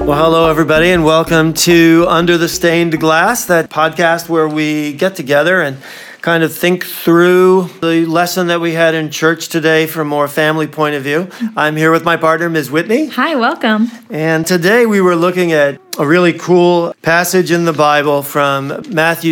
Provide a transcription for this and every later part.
Well, hello, everybody, and welcome to Under the Stained Glass, that podcast where we get together and kind of think through the lesson that we had in church today from a more family point of view. I'm here with my partner, Ms. Whitney. Hi, welcome. And today we were looking at a really cool passage in the Bible from Matthew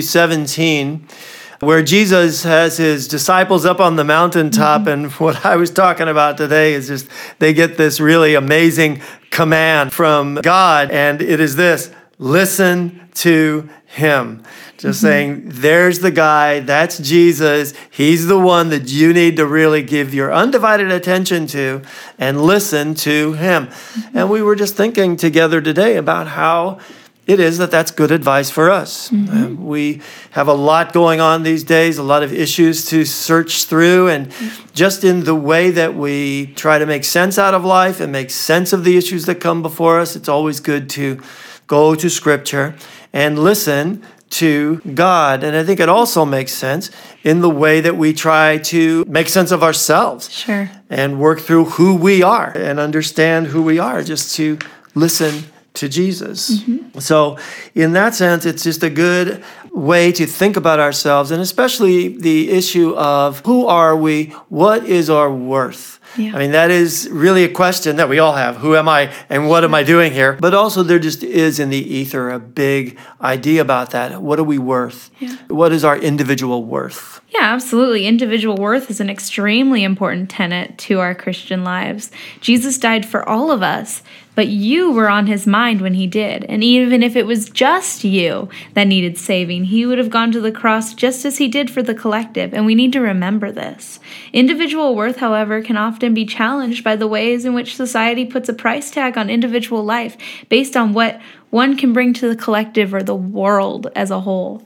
17, where Jesus has his disciples up on the mountaintop. And what I was talking about today is just they get this really amazing command from God. And it is this: listen to him. Just saying, there's the guy, that's Jesus. He's the one that you need to really give your undivided attention to and listen to him. And we were just thinking together today about how it is that that's good advice for us. We have a lot going on these days, a lot of issues to search through, and just in the way that we try to make sense out of life and make sense of the issues that come before us, it's always good to go to Scripture and listen to God. And I think it also makes sense in the way that we try to make sense of ourselves. Sure. And work through who we are and understand who we are, just to listen to Jesus. So in that sense, it's just a good way to think about ourselves, and especially the issue of who are we? What is our worth? Yeah. I mean, that is really a question that we all have. Who am I and what am I doing here? But also there just is in the ether a big idea about that. What are we worth? Yeah. What is our individual worth? Yeah, absolutely. Individual worth is an extremely important tenet to our Christian lives. Jesus died for all of us, but you were on his mind when he did. And even if it was just you that needed saving, he would have gone to the cross just as he did for the collective. And we need to remember this. Individual worth, however, can often be challenged by the ways in which society puts a price tag on individual life based on what one can bring to the collective or the world as a whole.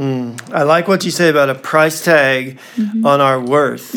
I like what you say about a price tag on our worth,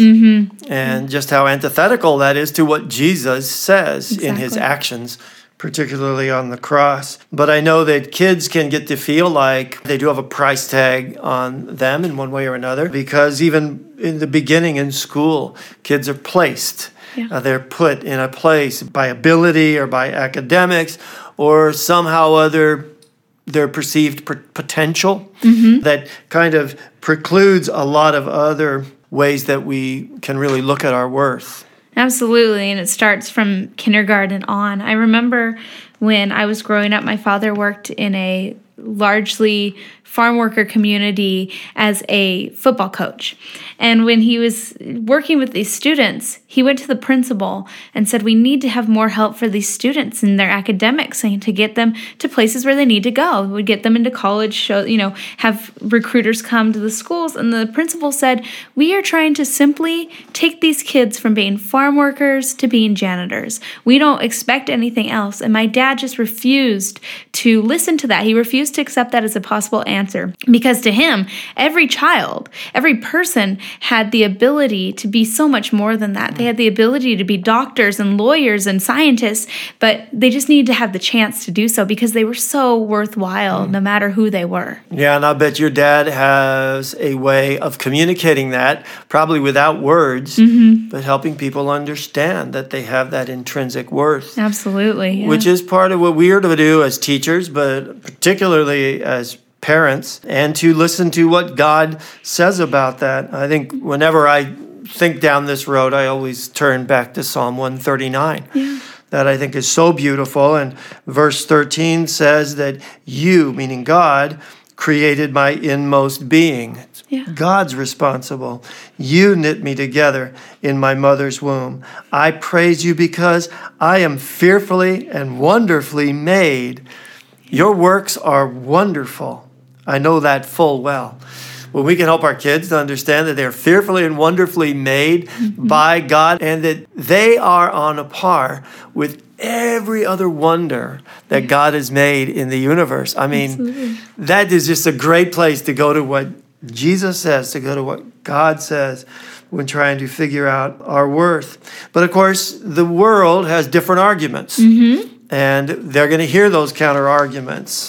and just how antithetical that is to what Jesus says in his actions, particularly on the cross. But I know that kids can get to feel like they do have a price tag on them in one way or another, because even in the beginning in school, kids are placed. Yeah. They're put in a place by ability or by academics or somehow other their perceived potential that kind of precludes a lot of other ways that we can really look at our worth. Absolutely, and it starts from kindergarten on. I remember when I was growing up, my father worked in a largely farm worker community as a football coach. And when he was working with these students, he went to the principal and said, we need to have more help for these students in their academics and to get them to places where they need to go. We'd get them into college, have recruiters come to the schools. And the principal said, we are trying to simply take these kids from being farm workers to being janitors. We don't expect anything else. And my dad just refused to listen to that. He refused to accept that as a possible answer. Because to him, every child, every person had the ability to be so much more than that. They had the ability to be doctors and lawyers and scientists, but they just needed to have the chance to do so because they were so worthwhile no matter who they were. Yeah, and I bet your dad has a way of communicating that, probably without words, but helping people understand that they have that intrinsic worth. Absolutely. Yeah. Which is part of what we are to do as teachers, but particularly as parents, and to listen to what God says about that. I think whenever I think down this road, I always turn back to Psalm 139. Yeah. That I think is so beautiful. And verse 13 says that you, meaning God, created my inmost being. Yeah. God's responsible. You knit me together in my mother's womb. I praise you because I am fearfully and wonderfully made. Your works are wonderful. I know that full well. When we can help our kids to understand that they're fearfully and wonderfully made by God, and that they are on a par with every other wonder that God has made in the universe. I mean, that is just a great place to go to what Jesus says, to go to what God says when trying to figure out our worth. But of course, the world has different arguments, and they're going to hear those counter arguments.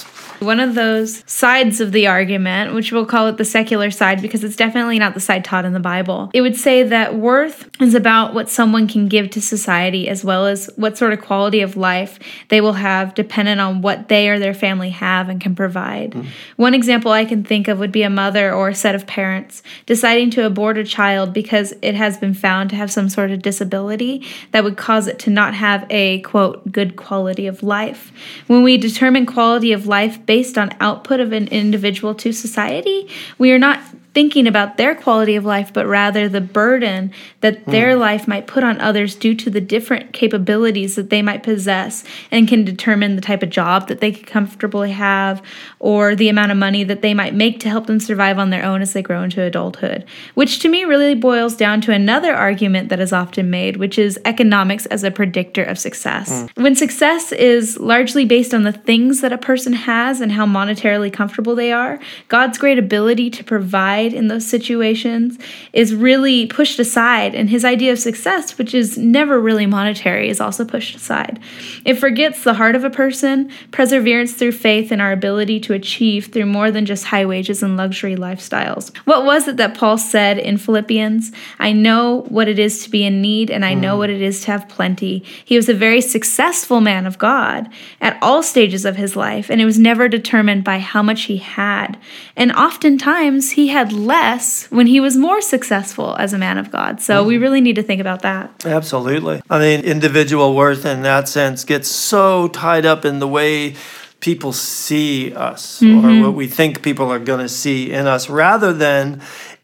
One of those sides of the argument, which we'll call it the secular side because it's definitely not the side taught in the Bible, it would say that worth is about what someone can give to society as well as what sort of quality of life they will have dependent on what they or their family have and can provide. One example I can think of would be a mother or a set of parents deciding to abort a child because it has been found to have some sort of disability that would cause it to not have a, quote, good quality of life. When we determine quality of life based on output of an individual to society, we are not thinking about their quality of life, but rather the burden that their life might put on others due to the different capabilities that they might possess and can determine the type of job that they could comfortably have or the amount of money that they might make to help them survive on their own as they grow into adulthood, which to me really boils down to another argument that is often made, which is economics as a predictor of success. When success is largely based on the things that a person has and how monetarily comfortable they are, God's great ability to provide in those situations is really pushed aside, and his idea of success, which is never really monetary, is also pushed aside. It forgets the heart of a person, perseverance through faith, and our ability to achieve through more than just high wages and luxury lifestyles. What was it that Paul said in Philippians? I know what it is to be in need, and I know what it is to have plenty. He was a very successful man of God at all stages of his life, and it was never determined by how much he had. And oftentimes, he had less when he was more successful as a man of God. So we really need to think about that. Absolutely. I mean, individual worth in that sense gets so tied up in the way people see us or what we think people are going to see in us rather than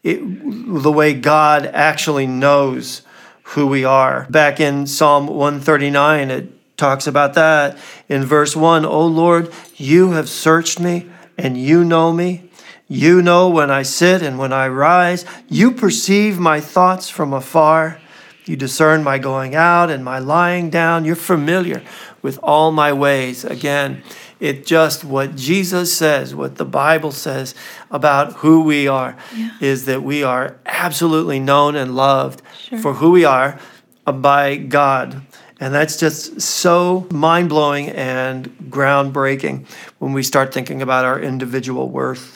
the way God actually knows who we are. Back in Psalm 139, it talks about that in verse 1. O Lord, you have searched me and you know me. You know when I sit and when I rise. You perceive my thoughts from afar. You discern my going out and my lying down. You're familiar with all my ways. Again, it's just what Jesus says, what the Bible says about who we are, is that we are absolutely known and loved for who we are by God. And that's just so mind-blowing and groundbreaking when we start thinking about our individual worth.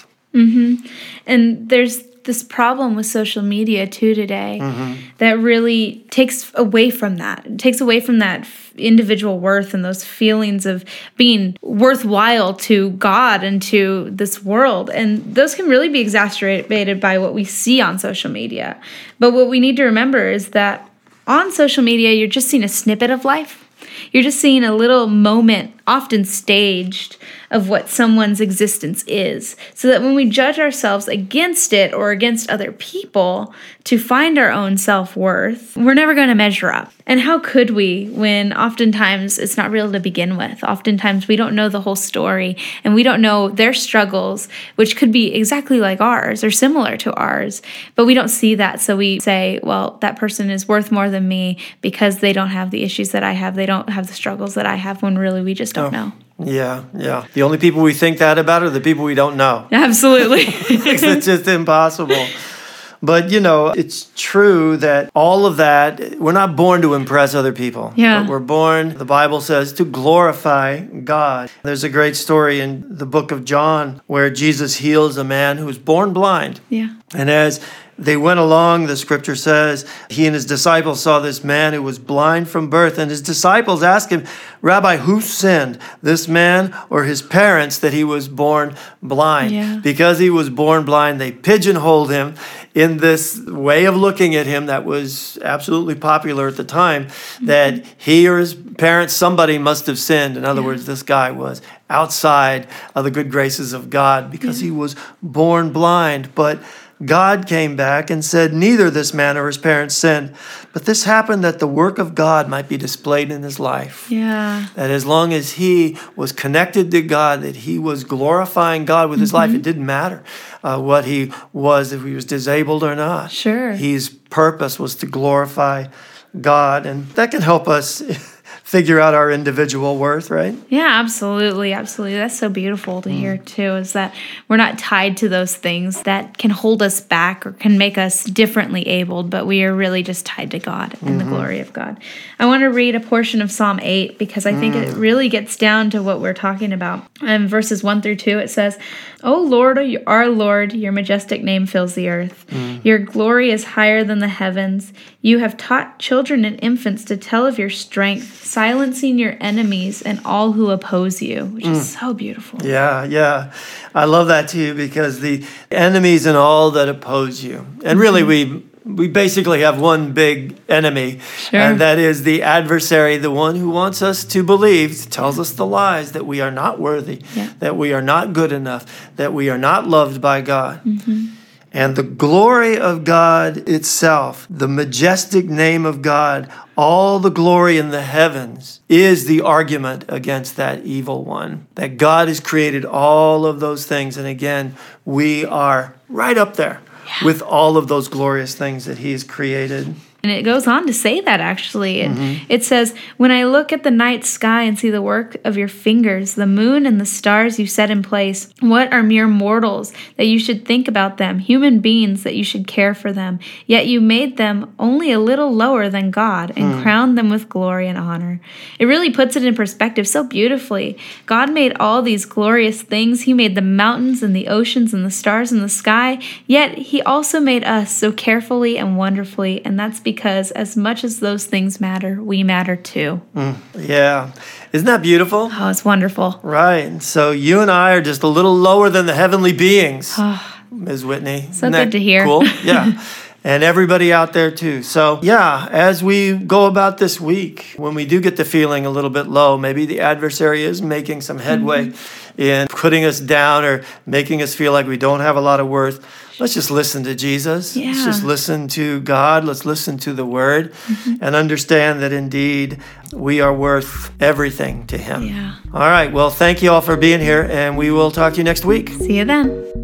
And there's this problem with social media too today that really takes away from that. It takes away from that individual worth and those feelings of being worthwhile to God and to this world. And those can really be exacerbated by what we see on social media. But what we need to remember is that on social media, you're just seeing a snippet of life. You're just seeing a little moment, often staged, of what someone's existence is. So that when we judge ourselves against it or against other people to find our own self-worth, we're never going to measure up. And how could we when oftentimes it's not real to begin with? Oftentimes we don't know the whole story and we don't know their struggles, which could be exactly like ours or similar to ours, but we don't see that. So we say, well, that person is worth more than me because they don't have the issues that I have. They don't have the struggles that I have, when really we just don't know. Yeah. The only people we think that about are the people we don't know. Absolutely. It's just impossible. But, it's true that all of that, we're not born to impress other people. Yeah. But we're born, the Bible says, to glorify God. There's a great story in the book of John where Jesus heals a man who was born blind. Yeah. And as they went along, the scripture says, he and his disciples saw this man who was blind from birth. And his disciples asked him, Rabbi, who sinned, this man or his parents, that he was born blind? Yeah. Because he was born blind, they pigeonholed him in this way of looking at him that was absolutely popular at the time, that he or his parents, somebody must have sinned. In other words, this guy was outside of the good graces of God because he was born blind. But God came back and said, neither this man or his parents sinned, but this happened that the work of God might be displayed in his life. Yeah. That as long as he was connected to God, that he was glorifying God with his life, it didn't matter what he was, if he was disabled or not. Sure. His purpose was to glorify God, and that can help us figure out our individual worth, right? Yeah, absolutely. Absolutely. That's so beautiful to hear too, is that we're not tied to those things that can hold us back or can make us differently abled, but we are really just tied to God and the glory of God. I want to read a portion of Psalm 8 because I think it really gets down to what we're talking about. In verses 1-2, it says, "O Lord, our Lord, your majestic name fills the earth. Your glory is higher than the heavens. You have taught children and infants to tell of your strength, silencing your enemies and all who oppose you," which is so beautiful. Yeah. I love that too, because the enemies and all that oppose you. And really, we basically have one big enemy, and that is the adversary, the one who wants us to believe, tells us the lies that we are not worthy, that we are not good enough, that we are not loved by God. And the glory of God itself, the majestic name of God, all the glory in the heavens is the argument against that evil one. That God has created all of those things. And again, we are right up there with all of those glorious things that he has created. And it goes on to say that, actually. It says, "When I look at the night sky and see the work of your fingers, the moon and the stars you set in place, what are mere mortals that you should think about them, human beings that you should care for them? Yet you made them only a little lower than God and crowned them with glory and honor." It really puts it in perspective so beautifully. God made all these glorious things. He made the mountains and the oceans and the stars in the sky, yet he also made us so carefully and wonderfully, and that's because as much as those things matter, we matter too. Yeah. Isn't that beautiful? Oh, it's wonderful. Right. So you and I are just a little lower than the heavenly beings, Ms. Whitney. So good to hear. Cool? Yeah. And everybody out there too. So yeah, as we go about this week, when we do get the feeling a little bit low, maybe the adversary is making some headway in putting us down or making us feel like we don't have a lot of worth. Let's just listen to Jesus. Yeah. Let's just listen to God. Let's listen to the Word and understand that indeed we are worth everything to Him. Yeah. All right. Well, thank you all for being here, and we will talk to you next week. See you then.